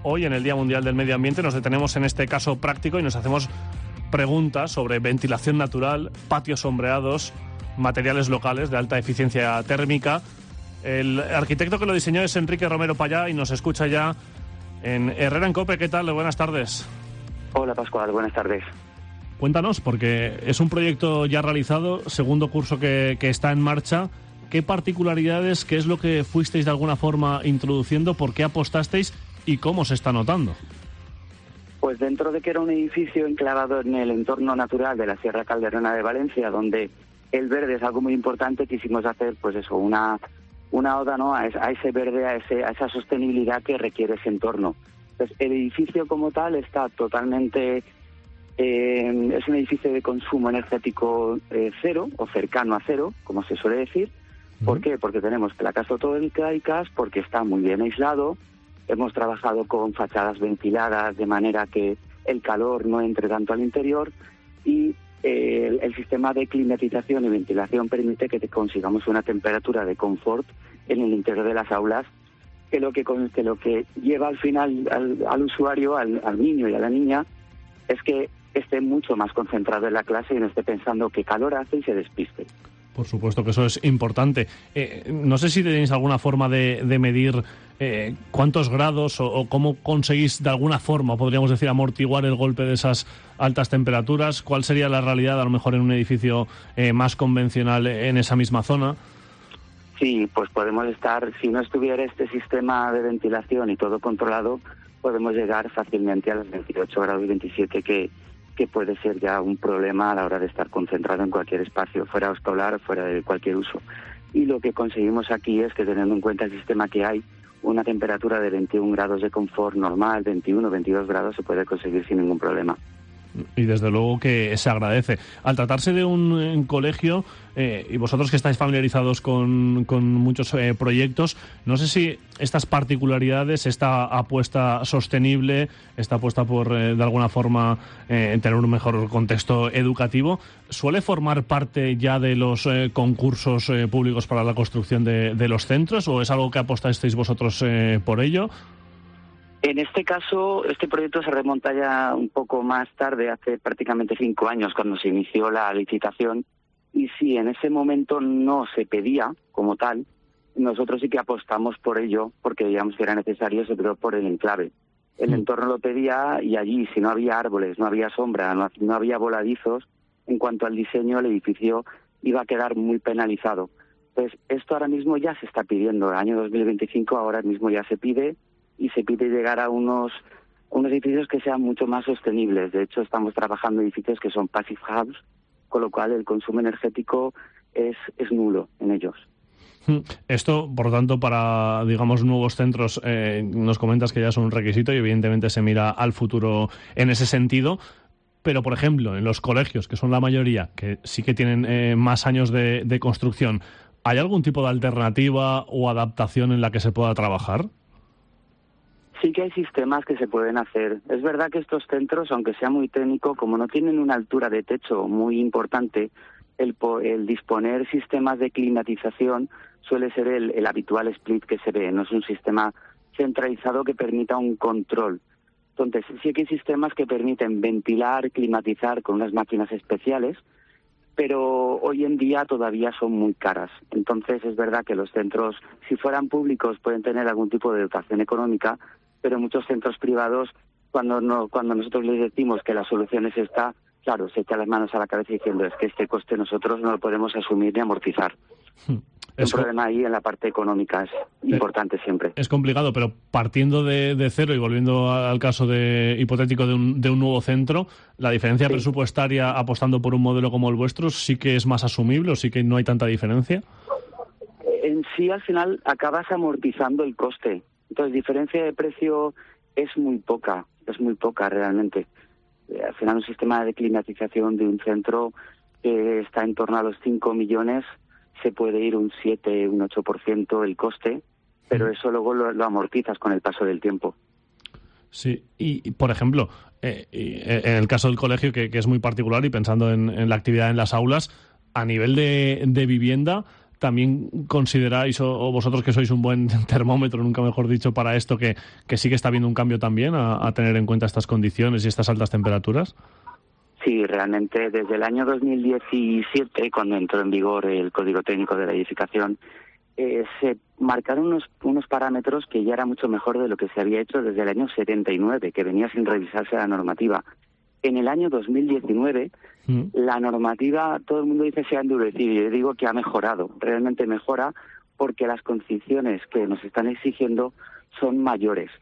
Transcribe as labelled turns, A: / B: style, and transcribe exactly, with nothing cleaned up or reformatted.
A: Hoy, en el Día Mundial del Medio Ambiente, nos detenemos en este caso práctico y nos hacemos preguntas sobre ventilación natural, patios sombreados, materiales locales de alta eficiencia térmica. El arquitecto que lo diseñó es Enrique Romero Payá y nos escucha ya en Herrera en Cope. ¿Qué tal? Buenas tardes.
B: Hola Pascual, buenas tardes.
A: Cuéntanos, porque es un proyecto ya realizado, segundo curso que, que está en marcha. ¿Qué particularidades, qué es lo que fuisteis de alguna forma introduciendo, por qué apostasteis y cómo se está notando?
B: Pues dentro de que era un edificio enclavado en el entorno natural de la Sierra Calderona de Valencia, donde el verde es algo muy importante, quisimos hacer pues eso, una, una oda, ¿no?, a ese verde, a, ese, a esa sostenibilidad que requiere ese entorno. Entonces, el edificio como tal está totalmente... Eh, es un edificio de consumo energético eh, cero, o cercano a cero, como se suele decir. ¿Por qué? Porque tenemos placas fotovoltaicas, porque está muy bien aislado. Hemos trabajado con fachadas ventiladas de manera que el calor no entre tanto al interior y eh, el, el sistema de climatización y ventilación permite que te consigamos una temperatura de confort en el interior de las aulas que lo que, que, lo que lleva al final al, al usuario, al, al niño y a la niña, es que esté mucho más concentrado en la clase y no esté pensando qué calor hace y se despiste.
A: Por supuesto que eso es importante. Eh, no sé si tenéis alguna forma de, de medir eh, cuántos grados o, o cómo conseguís de alguna forma, podríamos decir, amortiguar el golpe de esas altas temperaturas. ¿Cuál sería la realidad a lo mejor en un edificio eh, más convencional en esa misma zona?
B: Sí, pues podemos estar, si no estuviera este sistema de ventilación y todo controlado, podemos llegar fácilmente a los veintiocho grados y veintisiete, que que puede ser ya un problema a la hora de estar concentrado en cualquier espacio, fuera escolar, fuera de cualquier uso. Y lo que conseguimos aquí es que, teniendo en cuenta el sistema que hay, una temperatura de veintiún grados de confort normal, veintiuno, veintidós grados, se puede conseguir sin ningún problema.
A: Y desde luego que se agradece. Al tratarse de un, un colegio, eh, y vosotros que estáis familiarizados con, con muchos eh, proyectos, no sé si estas particularidades, esta apuesta sostenible, esta apuesta por, eh, de alguna forma, eh, tener un mejor contexto educativo, ¿suele formar parte ya de los eh, concursos eh, públicos para la construcción de, de los centros, o es algo que apostasteis vosotros eh, por ello?
B: En este caso, este proyecto se remonta ya un poco más tarde, hace prácticamente cinco años, cuando se inició la licitación. Y sí, en ese momento no se pedía como tal. Nosotros sí que apostamos por ello, porque veíamos que era necesario, sobre todo por el enclave. El entorno lo pedía y allí, si no había árboles, no había sombra, no, no había voladizos, en cuanto al diseño, el edificio iba a quedar muy penalizado. Pues esto ahora mismo ya se está pidiendo. El año dos mil veinticinco ahora mismo ya se pide, y se pide llegar a unos, unos edificios que sean mucho más sostenibles. De hecho, estamos trabajando en edificios que son passive house, con lo cual el consumo energético es, es nulo en ellos.
A: Esto, por lo tanto, para, digamos, nuevos centros, eh, nos comentas que ya es un requisito y evidentemente se mira al futuro en ese sentido. Pero, por ejemplo, en los colegios, que son la mayoría, que sí que tienen eh, más años de, de construcción, ¿hay algún tipo de alternativa o adaptación en la que se pueda trabajar?
B: Sí que hay sistemas que se pueden hacer. Es verdad que estos centros, aunque sea muy técnico, como no tienen una altura de techo muy importante, el, el disponer sistemas de climatización suele ser el, el habitual split que se ve. No es un sistema centralizado que permita un control. Entonces, sí que hay sistemas que permiten ventilar, climatizar con unas máquinas especiales, pero hoy en día todavía son muy caras. Entonces, es verdad que los centros, si fueran públicos, pueden tener algún tipo de dotación económica, pero muchos centros privados, cuando no, cuando nosotros les decimos que la solución es esta, claro, se echan las manos a la cabeza diciendo es que este coste nosotros no lo podemos asumir ni amortizar. Es un problema ahí en la parte económica, es importante siempre.
A: Es complicado, pero partiendo de, de cero y volviendo al caso de hipotético de un, de un nuevo centro, ¿la diferencia sí. presupuestaria apostando por un modelo como el vuestro sí que es más asumible o sí que no hay tanta diferencia?
B: En sí, al final, acabas amortizando el coste. Entonces, diferencia de precio es muy poca, es muy poca realmente. Al final, un sistema de climatización de un centro que está en torno a los cinco millones, se puede ir un siete, un ocho por ciento el coste, pero eso luego lo, lo amortizas con el paso del tiempo.
A: Sí, y, y por ejemplo, eh, en el caso del colegio, que, que es muy particular, y pensando en, en la actividad en las aulas, a nivel de, de vivienda, también consideráis, o, o vosotros que sois un buen termómetro, nunca mejor dicho, para esto, que, que sí que está habiendo un cambio también a, a tener en cuenta estas condiciones y estas altas temperaturas.
B: Sí, realmente desde el año dos mil diecisiete, cuando entró en vigor el Código Técnico de la Edificación, eh, se marcaron unos, unos parámetros que ya era mucho mejor de lo que se había hecho desde el año setenta y nueve, que venía sin revisarse la normativa. En el año dos mil diecinueve, mm. la normativa, todo el mundo dice se ha endurecido, y yo digo que ha mejorado, realmente mejora, porque las condiciones que nos están exigiendo son mayores.